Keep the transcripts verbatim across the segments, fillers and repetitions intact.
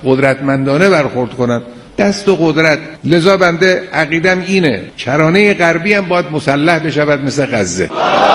قدرتمندانه برخورد کنند. دست و قدرت. لذا بنده عقیدم اینه کرانه غربی هم باید مسلح بشود مثل غزه.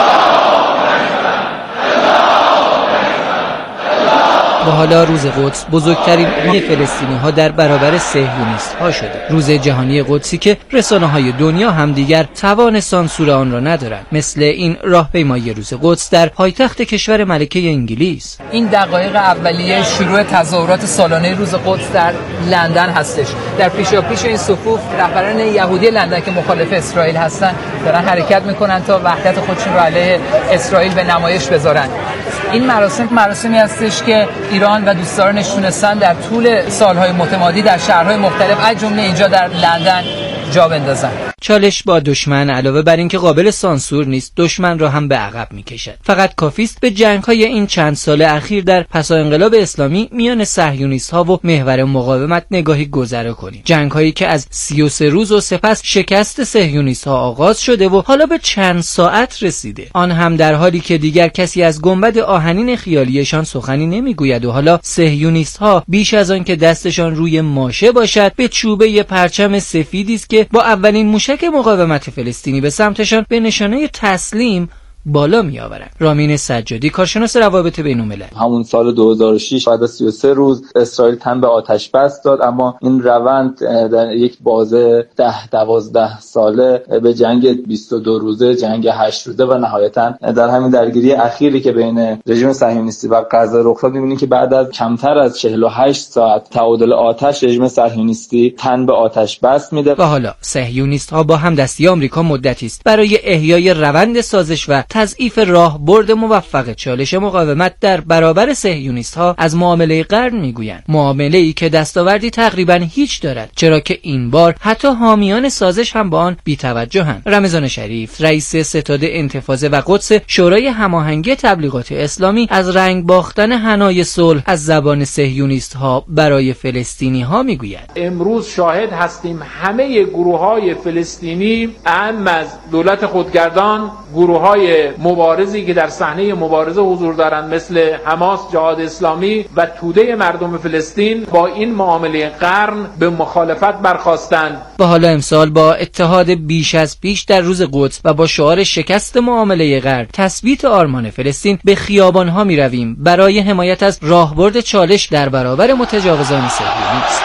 و حالا روز قدس بزرگترین عید فلسطینی ها در برابر صهیونیست ها شده. روز جهانی قدسی که رسانه های دنیا هم دیگر توان سانسور آن را ندارند، مثل این راهپیمایی روز قدس در پایتخت کشور ملکه انگلیس. این دقایق اولیه شروع تظاهرات سالانه روز قدس در لندن هستش. در پیشاپیش این صفوف رهبران یهودی لندن که مخالف اسرائیل هستند دارن حرکت میکنن تا وحدت خودشون را علیه اسرائیل به نمایش بذارن. این مراسم مراسمی هستش که ایران و دوستدارانش تونستن در طول سالهای متمادی در شهرهای مختلف از جمله اینجا در لندن جا بندازن. چالش با دشمن علاوه بر اینکه قابل سانسور نیست، دشمن را هم به عقب میکشد. فقط کافی است به جنگ‌های این چند سال اخیر در پس از انقلاب اسلامی میان صهیونیست‌ها و محور مقاومت نگاهی گذرا کنیم. جنگ‌هایی که از سی و سه روز و سپس شکست صهیونیست‌ها آغاز شده و حالا به چند ساعت رسیده. آن هم در حالی که دیگر کسی از گنبد آهنین خیالیشان سخنی نمیگوید و حالا صهیونیست‌ها بیش از آن که دستشان روی ماشه باشد به چوبه پرچم سفیدی است که با اولین موشک مقاومت فلسطینی به سمتشان به نشانه تسلیم بالا می آورند. رامین سجادی، کارشناس روابط بین الملل: همون سال دو هزار و شش بعد از سی و سه روز اسرائیل تن به آتش بس داد، اما این روند در یک بازه ده دوازده ساله به جنگ بیست و دو روزه، جنگ هشت روزه و نهایتا در همین درگیری اخیری که بین رژیم صهیونیستی و غزه رخ داد می‌بینیم که بعد از کمتر از چهل و هشت ساعت تعادل آتش رژیم صهیونیستی تن به آتش بس میده. و حالا صهیونیست‌ها با همدستی آمریکا مدتی است برای احیای روند سازش و تضعیف راهبرد موفق چالش مقاومت در برابر صهیونیست‌ها از معامله قرن میگویند، معامله‌ای که دستاوردی تقریباً هیچ دارد، چرا که این بار حتی حامیان سازش هم با آن بی‌توجهند. رمضان شریف، رئیس ستاد انتفاضه و قدس شورای هماهنگی تبلیغات اسلامی، از رنگ باختن حنای صلح از زبان صهیونیست‌ها برای فلسطینی‌ها میگوید: امروز شاهد هستیم همه گروه‌های فلسطینی، اهم از دولت خودگردان، گروه‌های مبارزی که در صحنه مبارزه حضور دارند مثل حماس، جهاد اسلامی و توده مردم فلسطین، با این معامله قرن به مخالفت برخاستند. و حالا امسال با اتحاد بیش از پیش در روز قدس و با شعار شکست معامله قرن، تثبیت آرمان فلسطین، به خیابان‌ها می‌رویم برای حمایت از راهبرد چالش در برابر متجاوزان صهیونیست.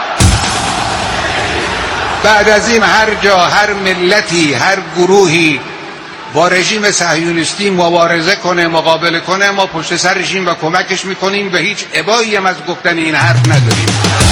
بعد از این هر جا، هر ملتی، هر گروهی با رژیم صهیونیستی مبارزه کنه، مقابله کنه، ما پشت سر رژیم و کمکش میکنیم و هیچ ابایی هم از گفتن این حرف نداریم.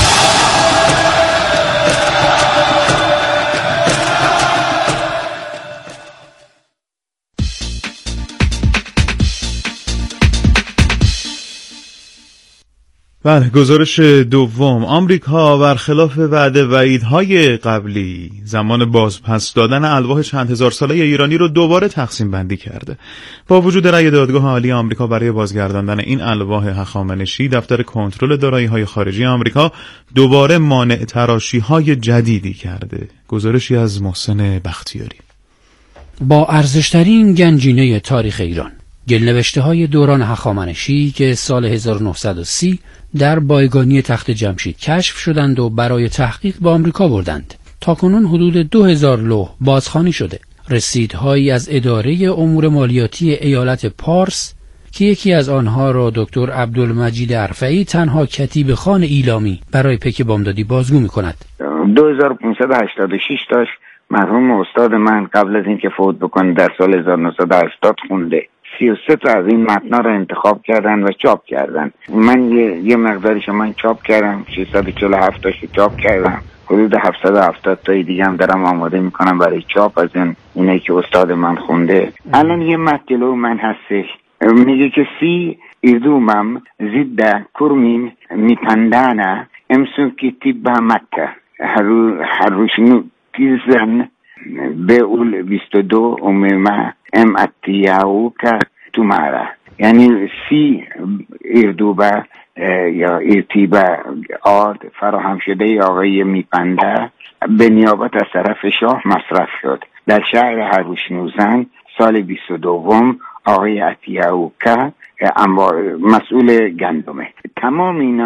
بله، گزارش دوم: آمریکا برخلاف وعده وعیدهای قبلی زمان بازپس دادن الواح چند هزار ساله ایرانی رو دوباره تقسیم بندی کرده. با وجود رأی دادگاه عالی آمریکا برای بازگرداندن این الواح هخامنشی، دفتر کنترل دارایی‌های خارجی آمریکا دوباره مانع تراشی‌های جدیدی کرده. گزارشی از محسن بختیاری. با ارزشترین گنجینه تاریخ ایران، گل‌نوشته‌های دوران هخامنشی که سال هزار و نهصد و سی در بایگانی تخت جمشید کشف شدند و برای تحقیق به آمریکا بردند. تاکنون حدود دو هزار لوح بازخوانی شده. رسیدهایی از اداره امور مالیاتی ایالت پارس که یکی از آنها را دکتر عبدالمجید ارفعی، تنها کتیب خان ایلامی، برای پیک بامدادی بازگو می‌کند. دو هزار و پانصد و هشتاد و شش تاش مرحوم استاد من قبل از اینکه فوت بکنه در سال هزار و نهصد و هشتاد خونده. سی و سه تا از این متنا رو انتخاب کردن و چاپ کردن. من یه, یه مقدارش من چاپ کردم، ششصد و چهل و هفت تاشو چاپ کردم. حدود هفتصد و هفتاد تای دیگه هم دارم آماده میکنم برای چاپ از این اینایی که استاد من خونده. الان یه متن من هستش میگه که سی ایدومم زد کرمین میتندانه امسون که تیب مکه هروشنو تیزن به اول بیست و دو اممه ام اتیاو که تو ماره، یعنی سی اردوبه یا ارتیبه آرد فراهم شده آقای میپنده به نیابت از طرف شاه مصرف شد در شهر هروشنوزن سال بیست و دوم. آقای اتیاو که مسئول گندمه. تمام اینا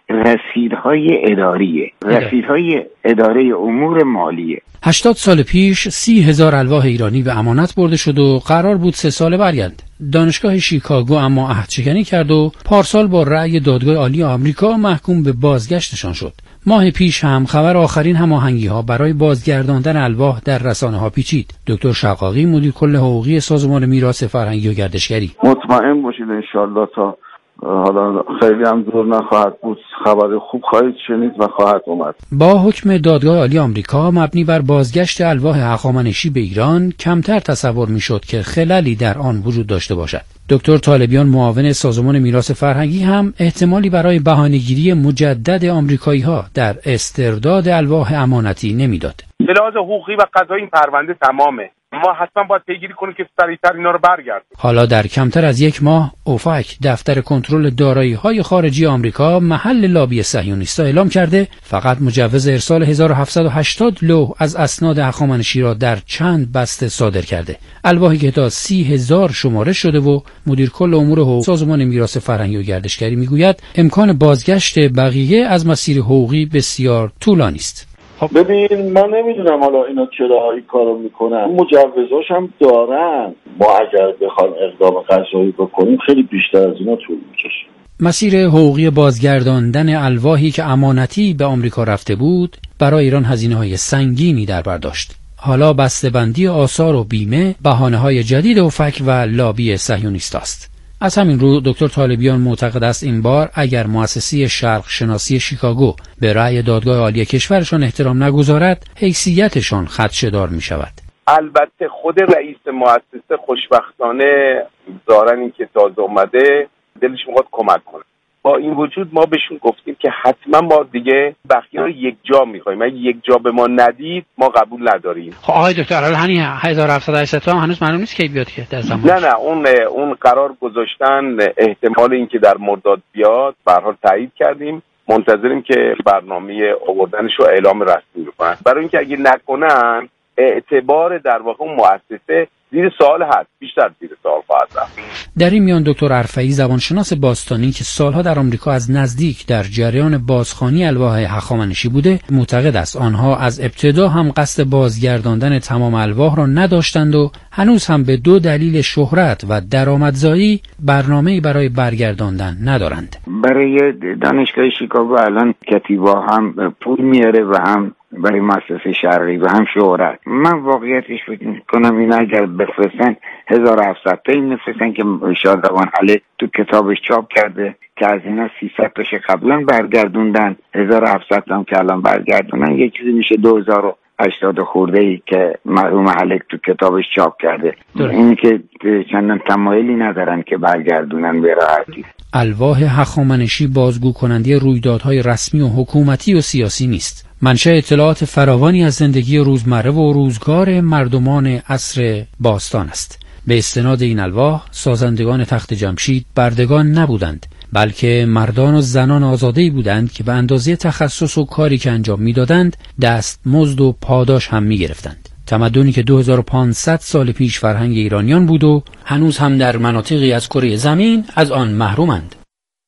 رسیدهای اداریه، رسیدهای اداره امور مالیه. هشتاد سال پیش سی هزار الواح ایرانی به امانت برده شد و قرار بود سه ساله برگرد. دانشگاه شیکاگو اما عهدشکنی کرد و پارسال با رأی دادگاه عالی آمریکا محکوم به بازگشتشان شد. ماه پیش هم خبر آخرین هماهنگی‌ها برای بازگرداندن الواح در رسانه‌ها پیچید. دکتر شقاقی مدیر کل حقوقی سازمان میراث فرهنگی و گردشگری: مطمئن باشید انشالله تا حالا خیلی هم دور نخواهد بود خبر خوب خواهید شنید و خواهد اومد. با حکم دادگاه عالی آمریکا مبنی بر بازگشت الواح هخامنشی به ایران کمتر تصور میشد که خللی در آن وجود داشته باشد. دکتر طالبیان معاون سازمان میراث فرهنگی هم احتمالی برای بهانه‌گیری مجدد آمریکایی‌ها در استرداد الواح امانتی نمیداد. به لحاظ حقوقی و قضایی این پرونده تمامه. ما حتما باید پیگیری کنیم که سریعتر اینا رو برگردیم. حالا در کمتر از یک ماه اوفک دفتر کنترل دارایی‌های خارجی آمریکا محل لابی صهیونیست‌ها اعلام کرده فقط مجوز ارسال هزار و هفتصد و هشتاد لوح از اسناد هخامنشی را در چند بسته صادر کرده. الواحی که تا سی هزار شماره شده و مدیر کل امور حقوقی سازمان میراث فرهنگی و گردشگری میگوید امکان بازگشت بقیه از مسیر حقوقی بسیار طولانی است. ببین من نمیدونم حالا اینا چرا این کارو میکنن، مجوزاش هم دارن. ما اگر بخوایم اقدام قضایی بکنیم خیلی بیشتر از اینا طول میکشه. مسیر حقوقی بازگرداندن الواحی که امانتی به آمریکا رفته بود برای ایران هزینه‌های سنگینی در بر داشت. حالا بسته‌بندی آثار و بیمه بهانه‌های جدید اوفک و لابی صهیونیست است. از همین رو دکتر طالبیان معتقد است این بار اگر مؤسسه شرق شناسی شیکاگو به رأی دادگاه عالی کشورشان احترام نگذارد حیثیتشان خدشه‌دار می شود. البته خود رئیس مؤسسه خوشبختانه ظاهراً این که تازه اومده دلش میخواد کمک کنه. با این وجود ما بهشون گفتیم که حتما ما دیگه بقیه رو یک جا میخوایم، اگه یک جا به ما ندید ما قبول نداریم. خب آقای دکتر الان همین هزار و هفتصد و هشتاد تا هنوز معلوم نیست کی بیاد که در زمان. نه نه اون اون قرار گذاشتن احتمال اینکه در مرداد بیاد به هر حال تایید کردیم، منتظریم که برنامه آوردنش رو اعلام رسمی بکنن، برای اینکه اگه نکنن اعتبار در واقع اون مؤسسه زیر سوال هست، بیشتر زیر سوال خواهد رفت. در این میان دکتر عرفئی زبانشناس باستانی که سالها در آمریکا از نزدیک در جریان بازخوانی الواح هخامنشی بوده معتقد است آنها از ابتدا هم قصد بازگرداندن تمام الواح را نداشتند و هنوز هم به دو دلیل شهرت و درآمدزایی برنامه‌ای برای برگرداندن ندارند. برای دانشگاه شیکاگو الان کتیبا هم پول میاره و هم برای مؤسسه شرقی و هم شهرت. من واقعیتش فکر می‌کنم این اگر بفرستن هزار و هفتصد تا این میفرستن که شادروان علی تو کتابش چاپ کرده که از اینا سیصد تاش قبلا برگردوندن، هزار و هفتصد تا هم که الان برگردوندن، یک چیزی میشه دو هزار و هشتاد خورده ای که مرحوم حلق تو کتابش چاپ کرده. این که چندان تمایلی ندارن که برگردونن به راحتی. الواح هخامنشی بازگو کننده رویدادهای رسمی و حکومتی و سیاسی نیست. منشأ اطلاعات فراوانی از زندگی روزمره و روزگار مردمان عصر باستان است. به استناد این الواح سازندگان تخت جمشید بردگان نبودند، بلکه مردان و زنان آزاده‌ای بودند که به اندازه تخصص و کاری که انجام می‌دادند دست مزد و پاداش هم می‌گرفتند. تمدنی که دو هزار و پانصد سال پیش فرهنگ ایرانیان بود و هنوز هم در مناطقی از کره زمین از آن محرومند.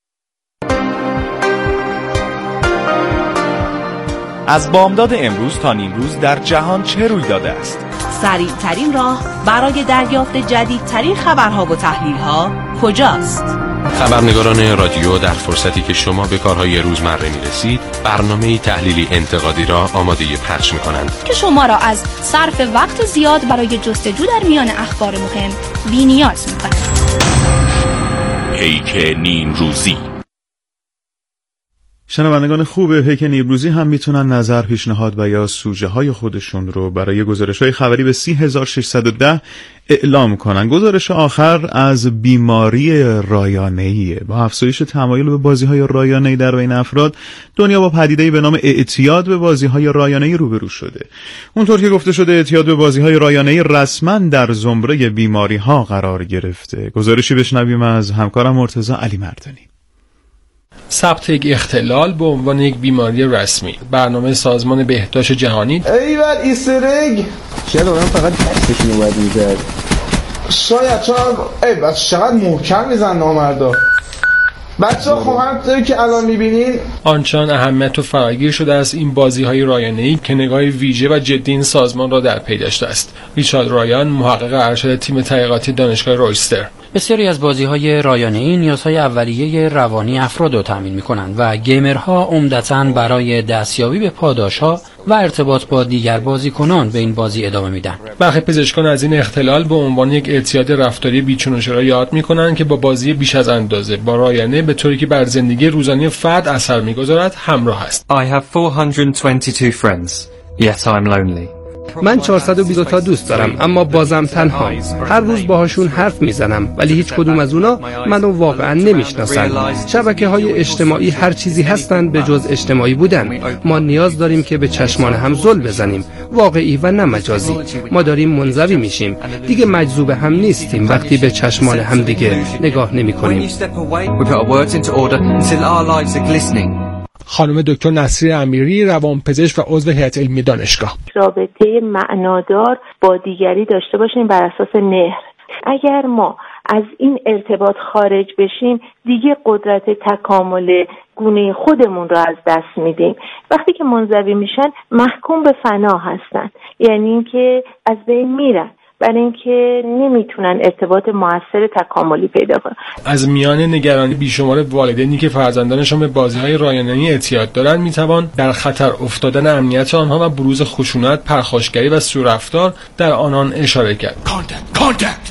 از بامداد امروز تا نیمروز در جهان چه روی داده است؟ سریع ترین راه برای دریافت جدیدترین خبرها و تحلیل‌ها کجاست؟ خبرنگاران رادیو در فرصتی که شما به کارهای روزمره می‌رسید، برنامه‌ای تحلیلی انتقادی را آماده پخش می‌کنند که شما را از صرف وقت زیاد برای جستجو در میان اخبار مهم بی‌نیاز می‌کند. پیک نیمروزی. شنوندگان خوب پیک نیمروزی هم میتونن نظر، پیشنهاد و یا سوژه های خودشون رو برای گزارش های خبری به سی هزار و ششصد و ده اعلام کنن. گزارش آخر از بیماری رایانه‌ایه. با افزایش تمایل به بازی های رایانه‌ای در بین افراد، دنیا با پدیده‌ای به نام اعتیاد به بازی های رایانه‌ای روبرو شده. اونطور که گفته شده اعتیاد به بازی های رایانه‌ای رسما در زمره بیماری ها قرار گرفته. گزارشی بشنویم از همکارم مرتضی علی مردانی. ثبت یک اختلال به عنوان یک بیماری رسمی. برنامه سازمان بهداشت جهانی ایول ایسترگ چرا من فقط دستش میومد میزد شاید چرا ای بس چقدر محکم میزن نامردا. بچه‌ها خب همونطوری که الان می‌بینین آنچنان اهمیت و فراگیر شده است این بازی‌های رایانه‌ای که نگاه ویژه و جدی این سازمان را در پی داشته است. ریچارد رایان، محقق ارشد تیم تحقیقاتی دانشگاه رویستر: بسیاری از بازی‌های رایانه‌ای نیازهای اولیه روانی افراد را تامین می‌کنند و گیمرها عمدتاً برای دستیابی به پاداش‌ها و ارتباط با دیگر بازیکنان به این بازی ادامه میدن. برخی پزشکان از این اختلال به عنوان یک اعتیاد رفتاری بیچون و چرا یاد می‌کنند که با بازی بیش از اندازه با رایانه به طوری که بر زندگی روزانه فرد اثر می‌گذارد همراه است. I have four hundred twenty-two friends, yet I'm lonely. من چهارصد و بیست تا دوست دارم اما بازم تنها. هر روز باهاشون حرف میزنم ولی هیچ کدوم از اونا منو واقعا نمیشناسن. شبکه‌های اجتماعی هر چیزی هستن به جز اجتماعی بودن. ما نیاز داریم که به چشمان هم زل بزنیم، واقعی و نه مجازی. ما داریم منزوی میشیم. دیگه مجذوب هم نیستیم وقتی به چشمان هم دیگه نگاه نمی‌کنیم. خانم دکتر نصری امیری، روانپزشک و عضو هیئت علمی دانشگاه: رابطه معنادار با دیگری داشته باشیم بر اساس مهر. اگر ما از این ارتباط خارج بشیم دیگه قدرت تکامل گونه خودمون رو از دست میدیم. وقتی که منزوی میشن محکوم به فنا هستن، یعنی اینکه از بین میرن، برای اینکه نمیتونن ارتباط موثر تکاملی پیدا کنن. از میان نگرانی بیشمار والدینی که فرزندانشان به بازی‌های رایانه‌ای اعتیاد دارند میتوان در خطر افتادن امنیت آنها و بروز خشونت، پرخاشگری و سوء رفتار در آنان اشاره کرد. کانتکت کانتکت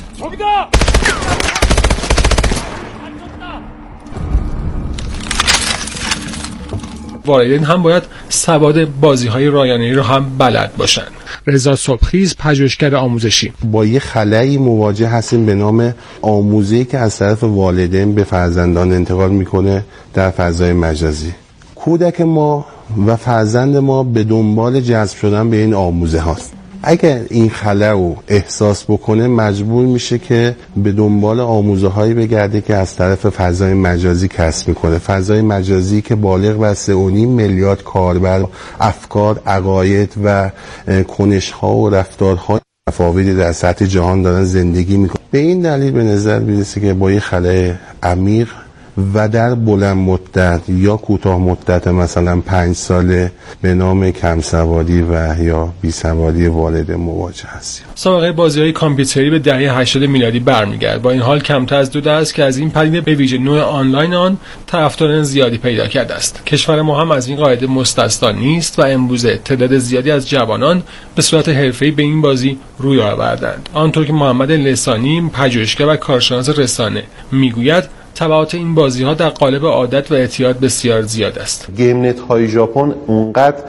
والدین هم باید سواد بازی‌های رایانه‌ای رو هم بلد باشند. رضا صبحخیز، پژوهشگر آموزشی: با یه خلایی مواجه هستیم به نام آموزه‌ای که از طرف والدین به فرزندان انتقال میکنه در فضای مجازی. کودک ما و فرزند ما به دنبال جذب شدن به این آموزه هاست. اگر این خلا رو احساس بکنه مجبور میشه که به دنبال آموزه هایی بگرده که از طرف فضای مجازی کسب میکنه. فضای مجازی که بالغ بر سه و نیم میلیارد کاربر افکار، عقاید و کنش ها و رفتارهای متفاوتی در سطح جهان دارن زندگی میکنن. به این دلیل به نظر میرسه که با یه خلای عمیق و در بلند مدت یا کوتاه مدت مثلا پنج ساله به نام کم سوادی و یا بی سوادی والد مواجه هستیم. سابقه بازی‌های کامپیوتری به دهه هشتاد میلادی برمیگرد. با این حال کمتر از دو دهه است که از این پدیده به ویژه نوع آنلاین آن طرفداران زیادی پیدا کرده است. کشور ما هم از این قاعده مستثنا نیست و امروزه تعداد زیادی از جوانان به صورت حرفه‌ای به این بازی روی آوردند. آنطور که محمد لسانی، پژوهشگر و کارشناس رسانه میگوید تبعات این بازی‌ها در قالب عادت و اعتیاد بسیار زیاد است. گیم نت های ژاپن اونقدر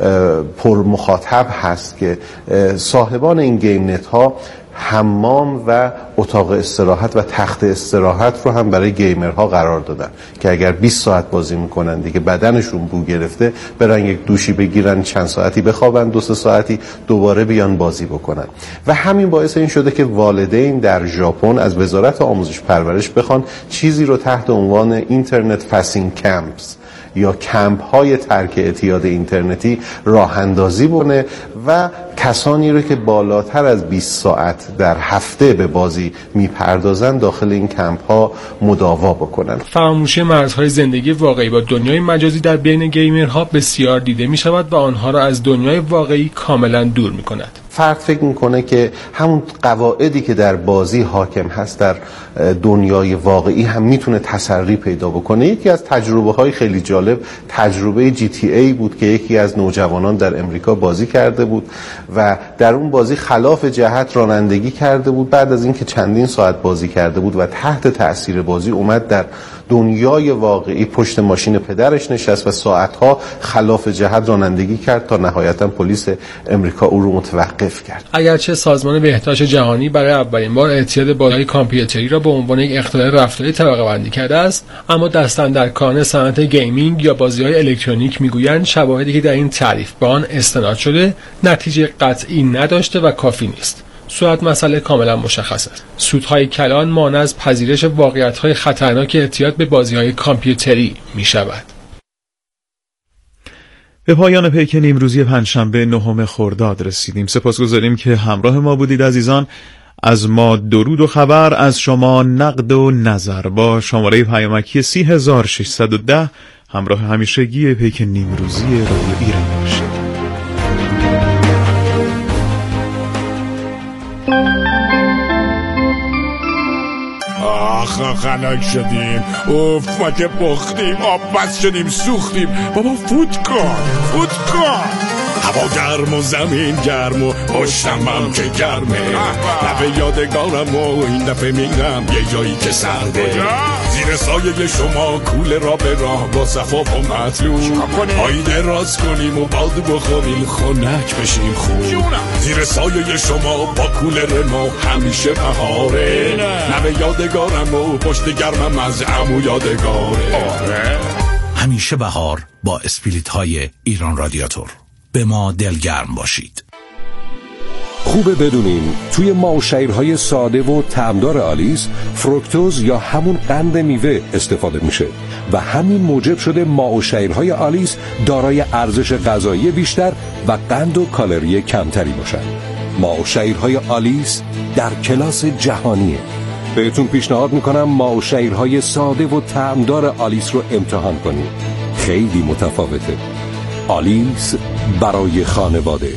پر مخاطب هست که صاحبان این گیم نت ها حمام و اتاق استراحت و تخت استراحت رو هم برای گیمرها قرار دادن که اگر بیست ساعت بازی میکنن دیگه بدنشون بو گرفته برن یک دوشی بگیرن، چند ساعتی بخوابن، دو سه ساعتی دوباره بیان بازی بکنن. و همین باعث این شده که والدین در ژاپن از وزارت آموزش پرورش بخوان چیزی رو تحت عنوان اینترنت فاسینگ کمپس یا کمپ های ترک اعتیاد اینترنتی راه اندازی بکنه و کسانی رو که بالاتر از بیست ساعت در هفته به بازی میپردازن داخل این کمپ ها مداوا بکنن. فراموشی مرزهای زندگی واقعی با دنیای مجازی در بین گیمرها بسیار دیده می شود و آنها را از دنیای واقعی کاملا دور می کند. فرد فکر میکنه که همون قواعدی که در بازی حاکم هست در دنیای واقعی هم میتونه تسری پیدا بکنه. یکی از تجربه های خیلی جالب تجربه جی تی ای بود که یکی از نوجوانان در امریکا بازی کرده بود و در اون بازی خلاف جهت رانندگی کرده بود. بعد از اینکه چندین ساعت بازی کرده بود و تحت تاثیر بازی اومد در دنیای واقعی پشت ماشین پدرش نشست و ساعتها خلاف جهت رانندگی کرد تا نهایتا پلیس امریکا او رو متوقف کرد. اگرچه سازمان بهداشت جهانی برای اولین بار اعتیاد بازی‌های کامپیوتری را به عنوان یک اختلال رفتاری طبقه بندی کرده است، اما دستاندرکاران صنعت گیمینگ یا بازی‌های الکترونیک میگویند شواهدی که در این تعریف به آن استناد شده نتیجه قطعی نداشته و کافی نیست. صورت مسئله کاملا مشخص است. سودهای کلان مانع از پذیرش واقعیت‌های خطرناک اعتیاد به بازی‌های کامپیوتری می‌شود. به پایان پیکن امروزی پنجشنبه نهم خرداد رسیدیم. سپاسگزاریم که همراه ما بودید عزیزان. از ما درود و خبر، از شما نقد و نظر. با شماره پیامکی سی هزار و ششصد و ده همراه همیشگی پیک نیمروزی رادیو ایران باشید. آخ خنک شدیم، اوف ما که بختیم، آب بس شدیم، سوختیم. بابا فوت کن فوت کن. هوا گرم و زمین گرم و پشتم هم که گرمه. لبه یادگارم و این دفعه میرم یه جایی که سرده. زیر سایه شما کوله را به راه با صفا و مطلوب. پایی دراز کنیم و باد بخوریم خنک بشیم خوب. زیر سایه شما با کوله ما همیشه بهاره. لبه یادگارم و پشت گرمم از عمو یادگاره. همیشه بهار با اسپریت های ایران رادیاتور. به ما دلگرم باشید. خوبه بدونین توی ماوشیرهای ساده و طعمدار آلیس فروکتوز یا همون قند میوه استفاده میشه و همین موجب شده ماوشیرهای آلیس دارای ارزش غذایی بیشتر و قند و کالری کمتری باشن. ماوشیرهای آلیس در کلاس جهانیه. بهتون پیشنهاد میکنم ماوشیرهای ساده و طعمدار آلیس رو امتحان کنید. خیلی متفاوته. آلیس برای خانواده.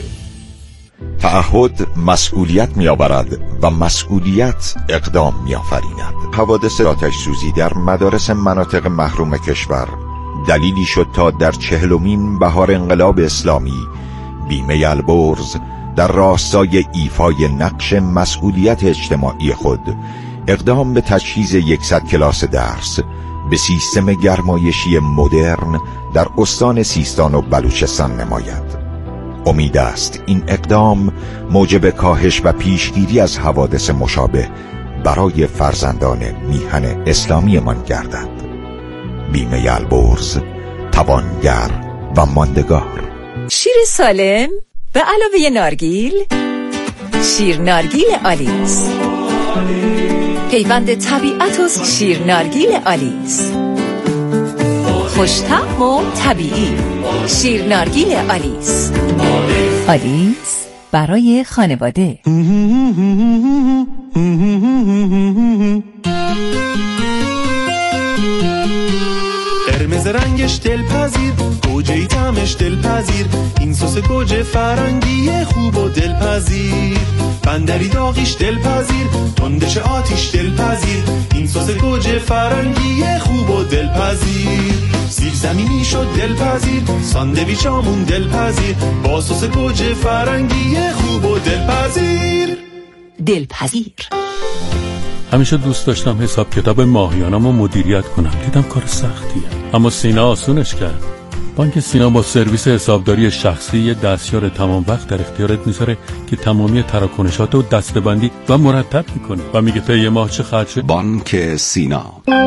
تعهد مسئولیت می‌آورد و مسئولیت اقدام می‌آفریند. حوادث آتش سوزی در مدارس مناطق محروم کشور دلیلی شد تا در چهلمین بهار انقلاب اسلامی بیمه البرز در راستای ایفای نقش مسئولیت اجتماعی خود اقدام به تجهیز صد کلاس درس به سیستم گرمایشی مدرن در استان سیستان و بلوچستان نماید. امید است این اقدام موجب کاهش و پیشگیری از حوادث مشابه برای فرزندان میهن اسلامی من گردد. بیمه البرز، توانگر و ماندگار. شیر سالم به علاوه نارگیل، شیر نارگیل آلیس. پیوند طبیعت و شیر نارگیل آلیس. خوش‌طعم و طبیعی. شیر نارگیل آلیس. آلیس برای خانواده. قرمز رنگش دلپذیر، گوجه‌ای طعمش دلپذیر، این سس گوجه فرنگی خوب و دلپذیر. بندری داغیش دلپذیر، تندش آتیش دلپذیر، این سس گوجه فرنگی خوب و دلپذیر. سیر زمینی شد دلپذیر، ساندویچامون دلپذیر، با سس گوجه فرنگی خوب و دلپذیر. دلپذیر. همیشه دوست داشتم حساب کتاب ماهیانمو مدیریت کنم. دیدم کار سختیه، اما سینا آسونش کرد. بانک سینا با سرویس حسابداری شخصی یه دستیار تمام وقت در اختیارت میذاره که تمامی تراکنشات رو دسته‌بندی و مرتب میکنه و میگه تا یه ماه چه خرج شد. بانک سینا.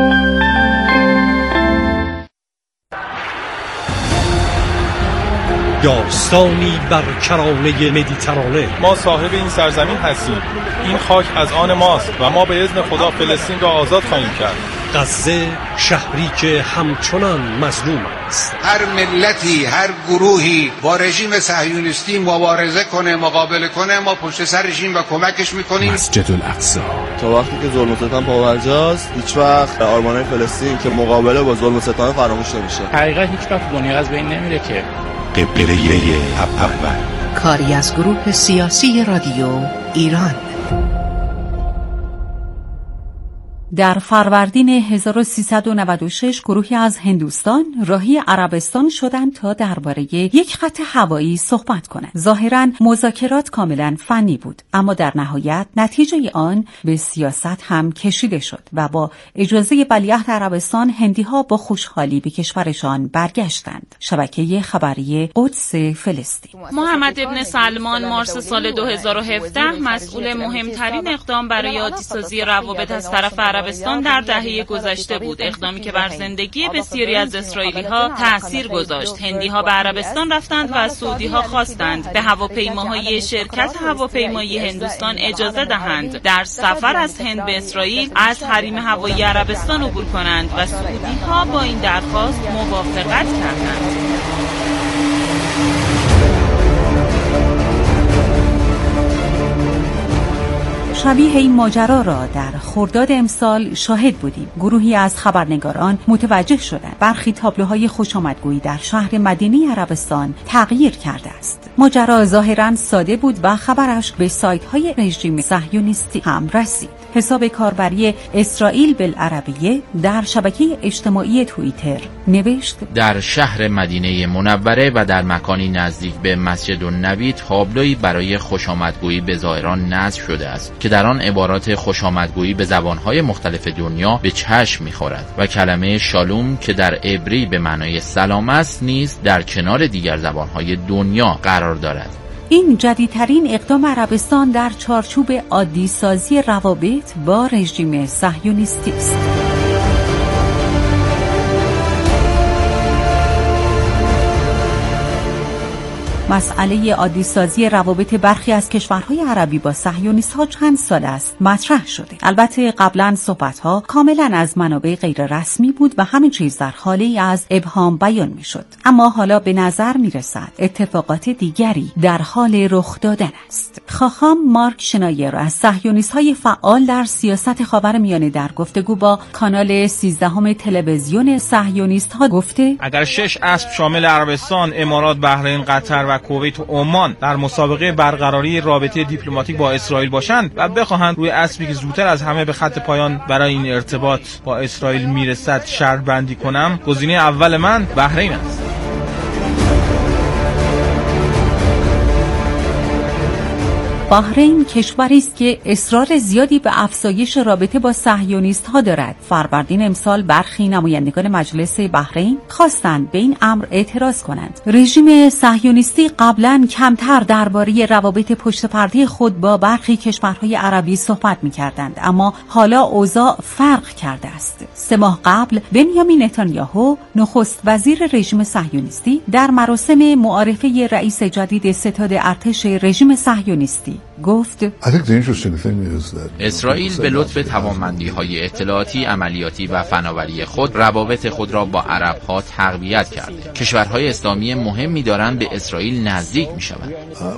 داستانی بر کرانه مدیترانه. ما صاحب این سرزمین هستیم، این خاک از آن ماست و ما به اذن خدا فلسطین را آزاد خواهیم کرد. غزه شهری که همچنان مظلوم است. هر ملتی، هر گروهی با رژیم صهیونیستی مبارزه کنه، مقابله کنه، ما پشت سر رژیم و کمکش میکنیم. مسجد الاقصی. تا وقتی که ظلم و ستم پابرجاست، هیچ وقت آرمانهای فلسطین که مقابله با ظلم و ستم فراموش نمیشه. حقیقت هیچ وقت دنیا از بین نمیره که. قبله اول. کاری از گروه سیاسی رادیو ایران. در فروردین هزار و سیصد و نود و شش گروهی از هندوستان راهی عربستان شدند تا درباره یک خط هوایی صحبت کنند. ظاهراً مذاکرات کاملاً فنی بود، اما در نهایت نتیجه آن به سیاست هم کشیده شد و با اجازه ولیعهد عربستان هندی‌ها با خوشحالی به کشورشان برگشتند. شبکه خبری قدس فلسطین. محمد ابن سلمان مارس سال دو هزار و هفده مسئول مهمترین اقدام برای عادی‌سازی روابط از طرف عربستان در دهه گذشته بود، اقدامی که بر زندگی بسیاری از اسرائیلی‌ها تأثیر گذاشت. هندی‌ها به عربستان رفتند و از سعودی‌ها خواستند به هواپیماهای شرکت هواپیمایی هندوستان اجازه دهند در سفر از هند به اسرائیل از حریم هوایی عربستان عبور کنند و سعودی‌ها با این درخواست موافقت کردند. شبیه این ماجرا را در خرداد امسال شاهد بودیم. گروهی از خبرنگاران متوجه شدند برخی تابلوهای خوشامدگویی در شهر مدینه عربستان تغییر کرده است. ماجرا ظاهراً ساده بود و خبرش به سایت‌های رژیم صهیونیستی هم رسید. حساب کاربری اسرائیل بالعربیه در شبکه اجتماعی توییتر نوشت: در شهر مدینه منوره و در مکانی نزدیک به مسجد النبی تابلویی برای خوشامدگویی به زائران نصب شده است که در آن عبارات خوشامدگویی به زبانهای مختلف دنیا به چشم می‌خورد و کلمه شالوم که در عبری به معنای سلام است نیز در کنار دیگر زبانهای دنیا قرار دارد. این جدیدترین اقدام عربستان در چارچوب عادی سازی روابط با رژیم صهیونیستی است. مسئله عادی سازی روابط برخی از کشورهای عربی با صهیونیست‌ها چند سال است مطرح شده. البته قبلا صحبت‌ها کاملا از منابع غیر رسمی بود و همه چیز در حالی از ابهام بیان می‌شد. اما حالا به نظر می‌رسد اتفاقات دیگری در حال رخ دادن است. خاخام مارک شنایر از صهیونیست‌های فعال در سیاست خاورمیانه در گفتگو با کانال سیزدهم تلویزیون صهیونیست‌ها گفته: اگر شش اسب شامل عربستان، امارات، بحرین، قطر و کویت و عمان در مسابقه برقراری رابطه دیپلماتیک با اسرائیل باشند و بخواهند روی اسبی که زودتر از همه به خط پایان برای این ارتباط با اسرائیل میرسد شرط بندی کنم، گزینه اول من بحرین است. بحرین کشوری است که اصرار زیادی به افزایش رابطه با صهیونیست‌ها دارد. فروردین امسال برخی نمایندگان مجلس بحرین خواستند به این امر اعتراض کنند. رژیم صهیونیستی قبلا کمتر درباره روابط پشت پرده خود با برخی کشورهای عربی صحبت می‌کردند، اما حالا اوضاع فرق کرده است. سه ماه قبل بنیامین نتانیاهو نخست وزیر رژیم صهیونیستی در مراسم معارفه رئیس جدید ستاد ارتش رژیم صهیونیستی گفت: اسرائیل به لطف توانمندی‌های اطلاعاتی، عملیاتی و فناوری خود روابط خود را با عرب‌ها تقویت کرده. کشورهای اسلامی مهمی دارند به اسرائیل نزدیک می‌شوند.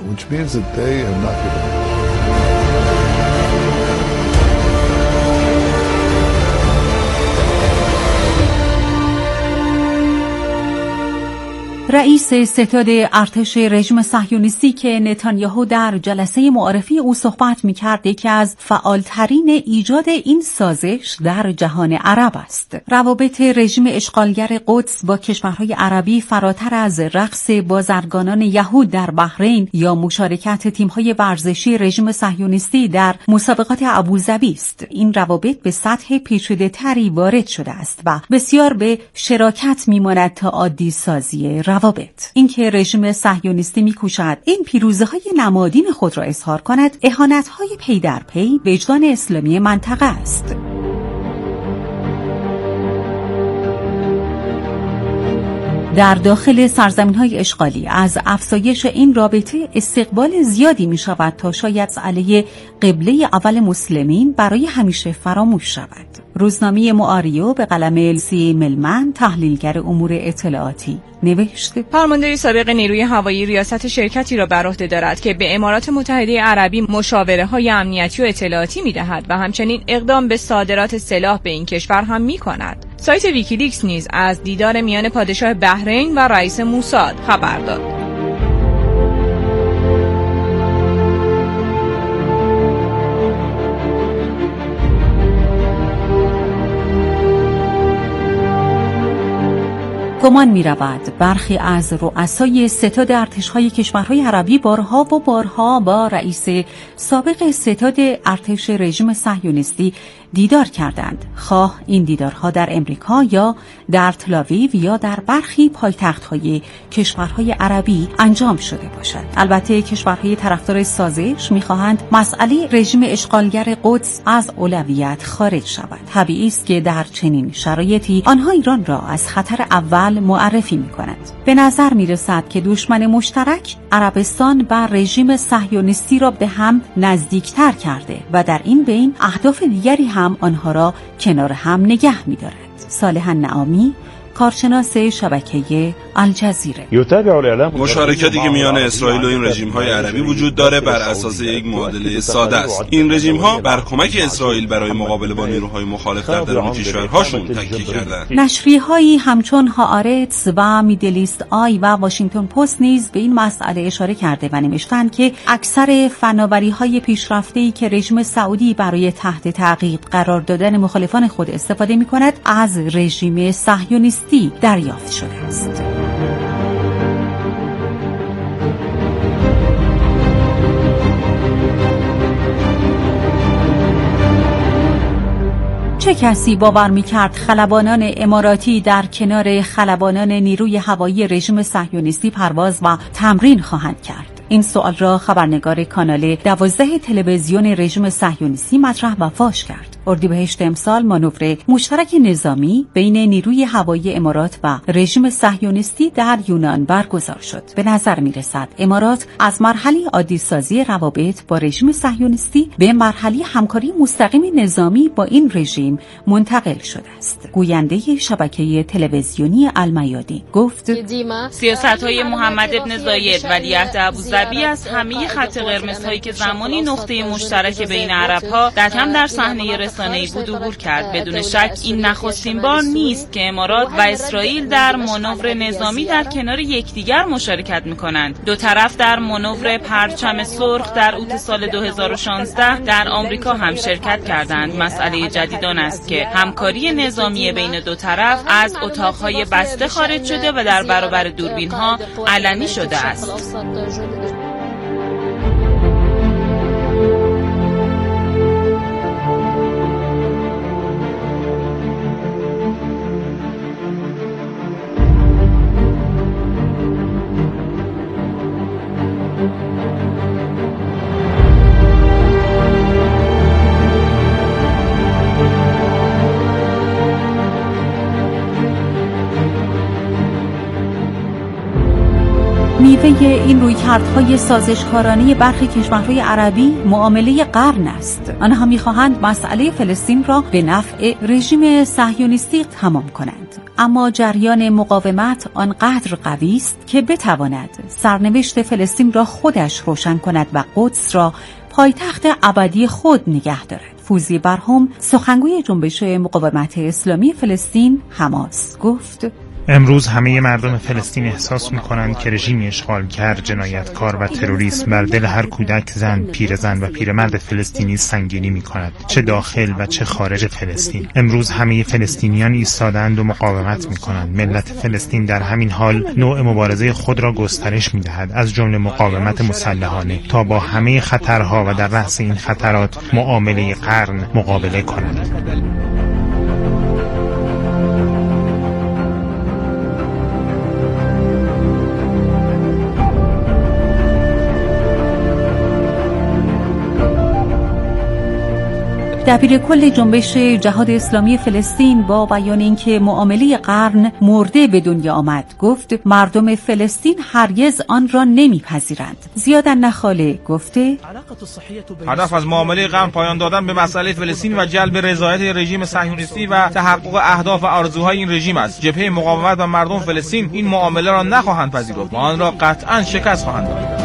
رئیس ستاد ارتش رژیم صهیونیستی که نتانیاهو در جلسه معارفی او صحبت می‌کرد، یکی از فعالترین ایجاد این سازش در جهان عرب است. روابط رژیم اشغالگر قدس با کشورهای عربی فراتر از رقص بازرگانان یهود در بحرین یا مشارکت تیم‌های ورزشی رژیم صهیونیستی در مسابقات ابوظبی است. این روابط به سطح پیچیده‌تری وارد شده است و بسیار به شراکت می‌ماند تا عادی سازی روابط. اینکه رژیم صهیونیستی می‌کوشد این پیروزی‌های نمادین خود را اظهار کند، اهانت‌های پی در پی وجدان اسلامی منطقه است. در داخل سرزمین‌های اشغالی از افزایش این رابطه استقبال زیادی می‌شود تا شاید علیه قبله اول مسلمین برای همیشه فراموش شود. روزنامه معاریو به قلم السی ملمن، تحلیلگر امور اطلاعاتی، نوشت: فرمانده سابق نیروی هوایی ریاست شرکتی را بر عهده دارد که به امارات متحده عربی مشاوره‌های امنیتی و اطلاعاتی می‌دهد و همچنین اقدام به صادرات سلاح به این کشور هم می‌کند. سایت ویکیلیکس نیز از دیدار میان پادشاه بحرین و رئیس موساد خبر داد. گمان می رود برخی از رؤسای ستاد ارتش‌های کشورهای عربی بارها و بارها با رئیس سابق ستاد ارتش رژیم صهیونیستی دیدار کردند، خواه این دیدارها در امریکا یا در تل‌آویو یا در برخی پایتخت‌های کشورهای عربی انجام شده باشد. البته کشورهای طرفدار سازش می‌خواهند مسئله رژیم اشغالگر قدس از اولویت خارج شود. طبیعی است که در چنین شرایطی آنها ایران را از خطر اول معرفی می‌کنند. به نظر می‌رسد که دشمن مشترک عربستان بر رژیم صهیونیستی را به هم نزدیکتر کرده و در این بین اهداف دیگری هم آنها را کنار هم نگه می‌دارد. صالح نعامی، کارشناس شبکه الجزیره. مشارکتی که میان اسرائیل و این رژیم‌های عربی وجود داره بر اساس یک معادله ساده است. این رژیم‌ها بر کمک اسرائیل برای مقابله با نیروهای مخالف در درون کشورهاشون تکیه کردند. نشریه‌هایی همچون هآرتس و میدلیست آی و واشنگتن پست نیز به این مسئله اشاره کرده و نوشتند که اکثر فناوری‌های پیشرفته‌ای که رژیم سعودی برای تحت تعقیب قرار دادن مخالفان خود استفاده می‌کند از رژیم صهیونیستی دریافت شده است. چه کسی باور می‌کرد خلبانان اماراتی در کنار خلبانان نیروی هوایی رژیم صهیونیستی پرواز و تمرین خواهند کرد؟ این سوال را خبرنگار کانال دوازده تلویزیون رژیم صهیونیستی مطرح و فاش کرد. اردیبهشت امسال مانور مشترک نظامی بین نیروی هوایی امارات و رژیم صهیونیستی در یونان برگزار شد. به نظر می‌رسد امارات از مرحله عادی سازی روابط با رژیم صهیونیستی به مرحله همکاری مستقیم نظامی با این رژیم منتقل شده است. گوینده شبکه تلویزیونی المیادین گفت: سیاست‌های محمد ابن زاید ولیعهد ابوظبی از همه خط قرمزهایی که زمانی نقطه مشترک بین عرب‌ها در هم در صحنه رسانه‌ای بود عبور کرد. بدون شک این نخستین بار نیست که امارات و اسرائیل در مانور نظامی در کنار یکدیگر مشارکت می‌کنند. دو طرف در مانور پرچم سرخ در اوت سال دو هزار و شانزده در آمریکا هم شرکت کردند. مسئله جدید آن است که همکاری نظامی بین دو طرف از اتاق‌های بسته خارج شده و در برابر دوربین‌ها علنی شده است. میوه این رویکردهای سازشکارانه برخی کشورهای عربی معامله قرن است. آنها می‌خواهند مسئله فلسطین را به نفع رژیم صهیونیستی تمام کنند. اما جریان مقاومت آنقدر قوی است که بتواند سرنوشت فلسطین را خودش روشن کند و قدس را پایتخت ابدی خود نگه دارد. فوزی برهم، سخنگوی جنبش مقاومت اسلامی فلسطین حماس، گفت: امروز همه مردم فلسطین احساس می‌کنند که رژیم اشغالگر، جنایتکار و تروریست بر دل هر کودک، زن، پیرزن و پیرمرد فلسطینی سنگینی می‌کند، چه داخل و چه خارج فلسطین. امروز همه فلسطینیان ایستادند و مقاومت می‌کنند. ملت فلسطین در همین حال نوع مبارزه خود را گسترش می‌دهد، از جمله مقاومت مسلحانه، تا با همه خطرها و در رأس این خطرات معامله قرن مقابله کند. دبیر کل جنبش جهاد اسلامی فلسطین با بیان اینکه معامله قرن مرده به دنیا آمد، گفت مردم فلسطین هرگز آن را نمیپذیرند. زیاد نخاله گفته هدف از معامله قرن پایان دادن به مسئله فلسطین و جلب رضایت رژیم صهیونیستی و تحقق اهداف و آرزوهای این رژیم است. جبهه مقاومت و مردم فلسطین این معامله را نخواهند پذیرفت و آن را قطعاً شکست خواهند داد.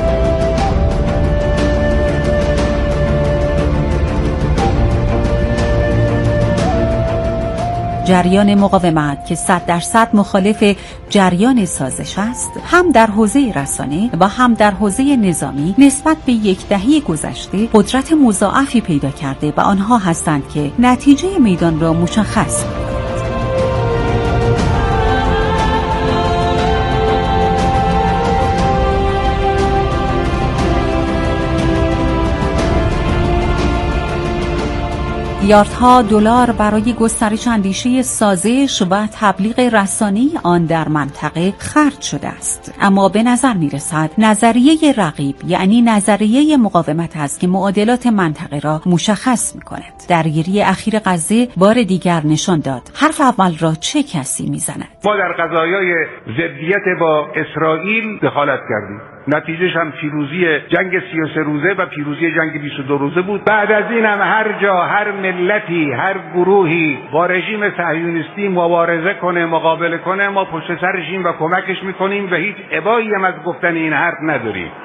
جریان مقاومت که صد درصد مخالف جریان سازش است، هم در حوزه رسانه و هم در حوزه نظامی نسبت به یک دهه گذشته قدرت مضاعفی پیدا کرده و آنها هستند که نتیجه میدان را مشخص کنند. میلیاردها دلار برای گسترش اندیشه سازش و تبلیغ رسانه‌ای آن در منطقه خرج شده است. اما به نظر می‌رسد نظریه رقیب، یعنی نظریه مقاومت است که معادلات منطقه را مشخص می‌کند. درگیری اخیر غزه بار دیگر نشان داد حرف اول را چه کسی می‌زند. ما در قضایای ضدیت با اسرائیل دخالت کردیم. نتیجهش هم پیروزی جنگ سی و سه روزه و پیروزی جنگ بیست و دو روزه بود. بعد از این هم هر جا هر ملتی هر گروهی با رژیم صهیونیستی مبارزه کنه مقابله کنه ما پشت سر رژیم و کمکش میکنیم و هیچ ابایی هم از گفتن این حرف نداریم.